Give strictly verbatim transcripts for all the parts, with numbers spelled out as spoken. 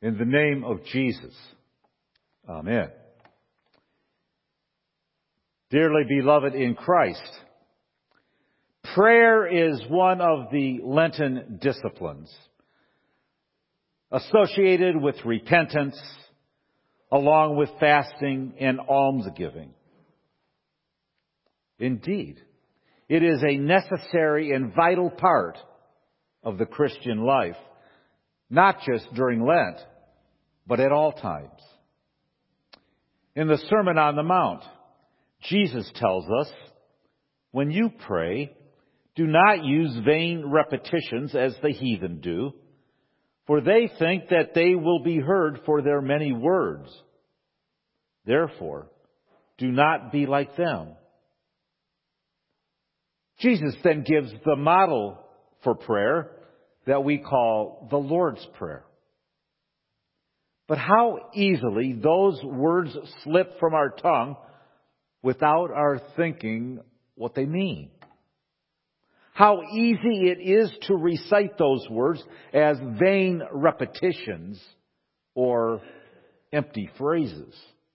In the name of Jesus. Amen. Dearly beloved in Christ, prayer is one of the Lenten disciplines associated with repentance, along with fasting and almsgiving. Indeed, it is a necessary and vital part of the Christian life, not just during Lent, but at all times. In the Sermon on the Mount, Jesus tells us, when you pray, do not use vain repetitions as the heathen do, for they think that they will be heard for their many words. Therefore, do not be like them. Jesus then gives the model for prayer that we call the Lord's Prayer. But how easily those words slip from our tongue without our thinking what they mean. How easy it is to recite those words as vain repetitions or empty phrases.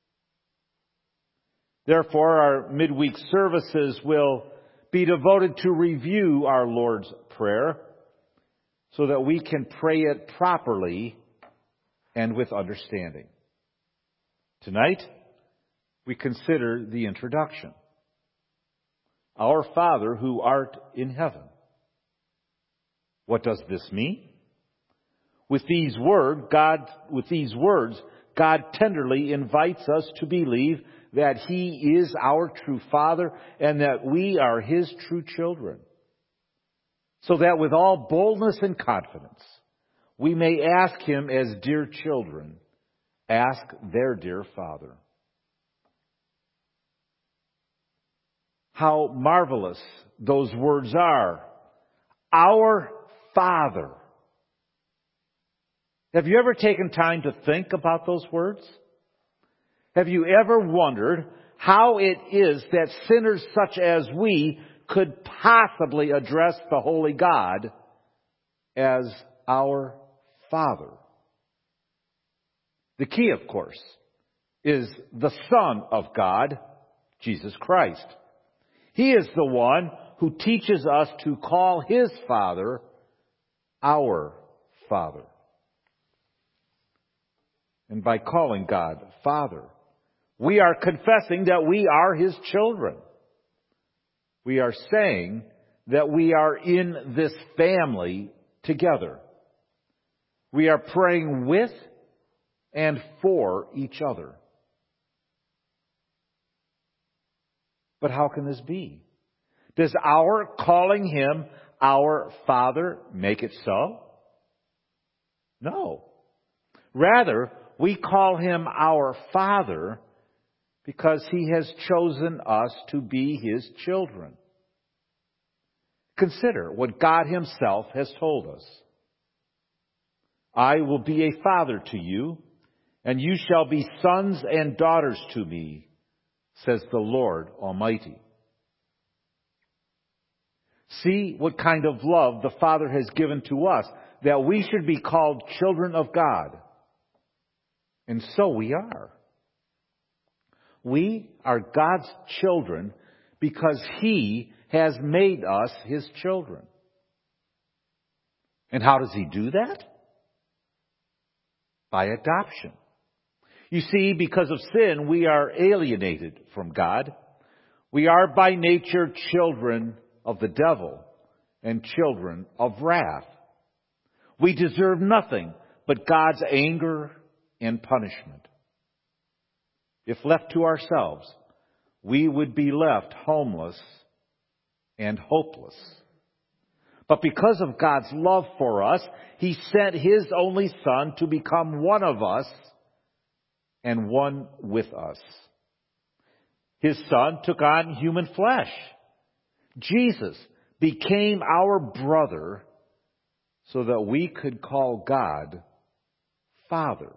Therefore, our midweek services will be devoted to review our Lord's Prayer so that we can pray it properly and with understanding. Tonight, we consider the introduction. Our Father who art in heaven. What does this mean? With these words, God, with these words, God tenderly invites us to believe that He is our true Father and that we are His true children. So that with all boldness and confidence, we may ask Him as dear children ask their dear Father. How marvelous those words are. Our Father. Have you ever taken time to think about those words? Have you ever wondered how it is that sinners such as we could possibly address the Holy God as our Father? The key, of course, is the Son of God, Jesus Christ. He is the one who teaches us to call His Father our Father. And by calling God Father, we are confessing that we are His children. We are saying that we are in this family together. We are praying with and for each other. But how can this be? Does our calling Him our Father make it so? No. Rather, we call Him our Father because He has chosen us to be His children. Consider what God Himself has told us. I will be a father to you, and you shall be sons and daughters to me, says the Lord Almighty. See what kind of love the Father has given to us, that we should be called children of God. And so we are. We are God's children because He has made us His children. And how does He do that? By adoption. You see, because of sin, we are alienated from God. We are by nature children of the devil and children of wrath. We deserve nothing but God's anger and punishment. If left to ourselves, we would be left homeless and hopeless. But because of God's love for us, He sent His only Son to become one of us and one with us. His Son took on human flesh. Jesus became our brother so that we could call God Father.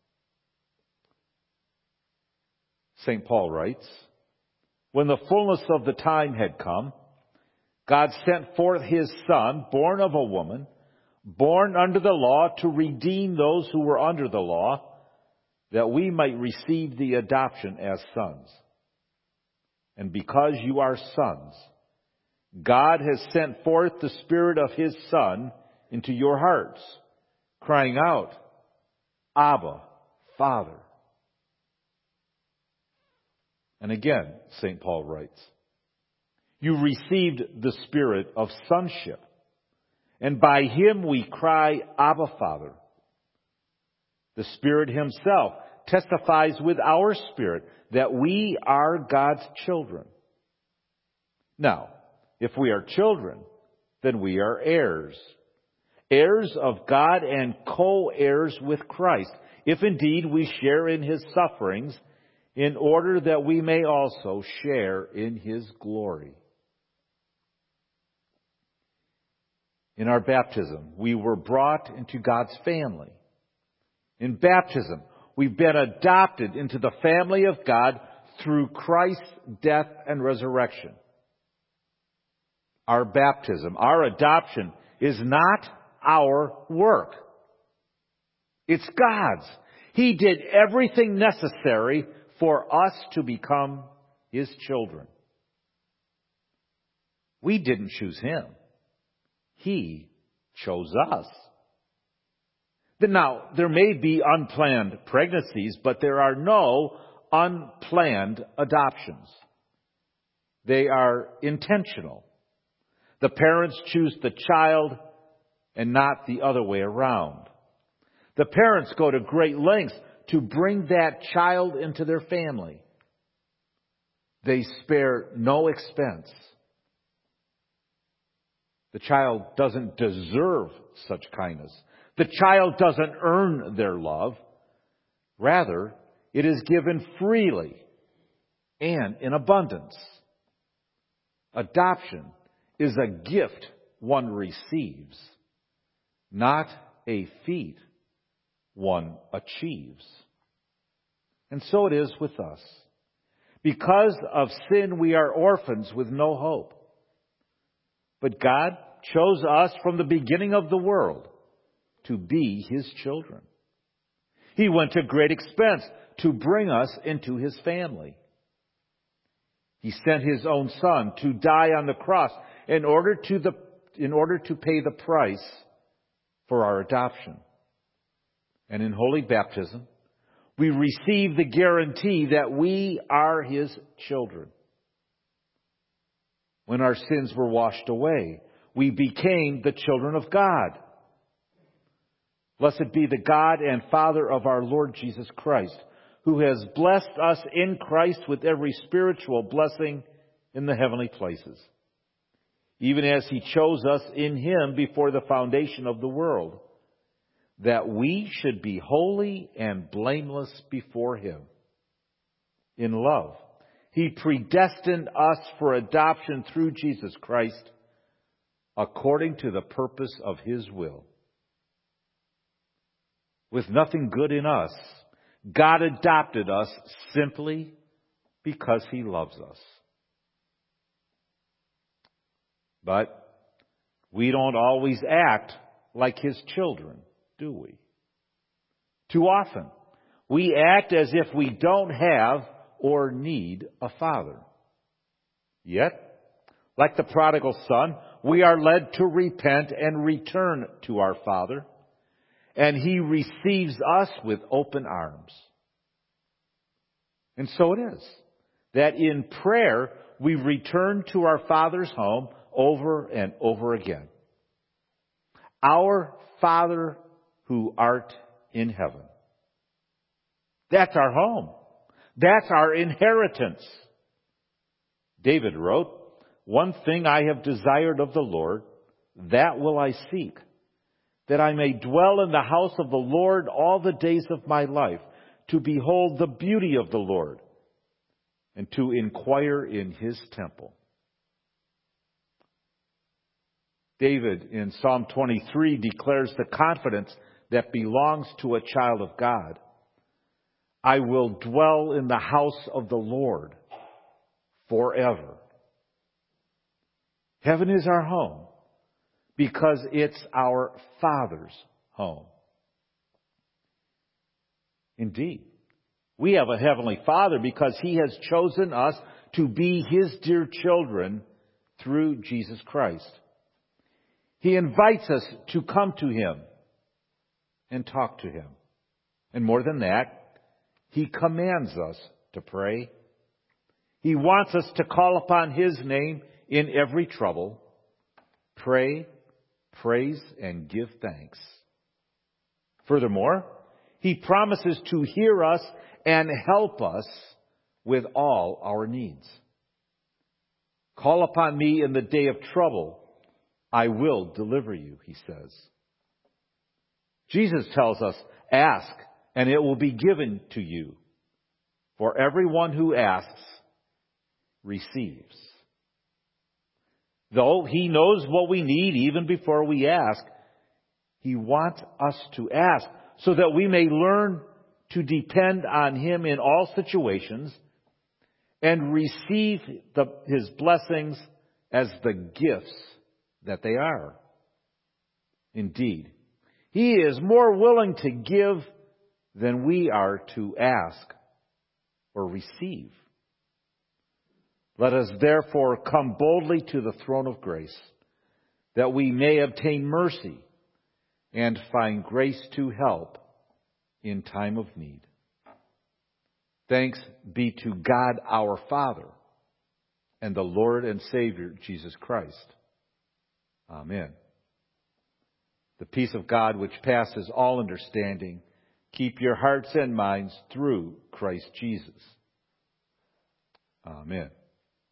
Saint Paul writes, when the fullness of the time had come, God sent forth His Son, born of a woman, born under the law to redeem those who were under the law, that we might receive the adoption as sons. And because you are sons, God has sent forth the Spirit of His Son into your hearts, crying out, Abba, Father. And again, Saint Paul writes, you received the Spirit of sonship, and by Him we cry, Abba, Father. The Spirit Himself testifies with our spirit that we are God's children. Now, if we are children, then we are heirs. Heirs of God and co-heirs with Christ, if indeed we share in His sufferings, in order that we may also share in His glory. In our baptism, we were brought into God's family. In baptism, we've been adopted into the family of God through Christ's death and resurrection. Our baptism, our adoption, is not our work. It's God's. He did everything necessary for us to become His children. We didn't choose Him. He chose us. Now, there may be unplanned pregnancies, but there are no unplanned adoptions. They are intentional. The parents choose the child and not the other way around. The parents go to great lengths to bring that child into their family. They spare no expense. The child doesn't deserve such kindness. The child doesn't earn their love. Rather, it is given freely and in abundance. Adoption is a gift one receives, not a feat one achieves. And so it is with us. Because of sin, we are orphans with no hope. But God chose us from the beginning of the world to be His children. He went to great expense to bring us into His family. He sent His own Son to die on the cross in order to the, in order to pay the price for our adoption. And in holy baptism, we receive the guarantee that we are His children. When our sins were washed away, we became the children of God. Blessed be the God and Father of our Lord Jesus Christ, who has blessed us in Christ with every spiritual blessing in the heavenly places, even as He chose us in Him before the foundation of the world, that we should be holy and blameless before Him. In love, He predestined us for adoption through Jesus Christ, according to the purpose of His will. With nothing good in us, God adopted us simply because He loves us. But we don't always act like His children, do we? Too often, we act as if we don't have or need a father. Yet, like the prodigal son, we are led to repent and return to our Father, and He receives us with open arms. And so it is that in prayer we return to our Father's home over and over again. Our Father who art in heaven. That's our home. That's our inheritance. David wrote, "One thing I have desired of the Lord, that will I seek, that I may dwell in the house of the Lord all the days of my life, to behold the beauty of the Lord, and to inquire in His temple." David in Psalm twenty-three declares the confidence that belongs to a child of God. I will dwell in the house of the Lord forever. Heaven is our home, because it's our Father's home. Indeed, we have a Heavenly Father because He has chosen us to be His dear children through Jesus Christ. He invites us to come to Him and talk to Him. And more than that, He commands us to pray. He wants us to call upon His name in every trouble. Pray, praise, and give thanks. Furthermore, He promises to hear us and help us with all our needs. Call upon me in the day of trouble. I will deliver you, He says. Jesus tells us, ask, and it will be given to you. For everyone who asks, receives. Though He knows what we need even before we ask, He wants us to ask so that we may learn to depend on Him in all situations and receive the, His blessings as the gifts that they are. Indeed, He is more willing to give than we are to ask or receive. Let us therefore come boldly to the throne of grace, that we may obtain mercy and find grace to help in time of need. Thanks be to God our Father and the Lord and Savior Jesus Christ. Amen. The peace of God which passes all understanding, keep your hearts and minds through Christ Jesus. Amen.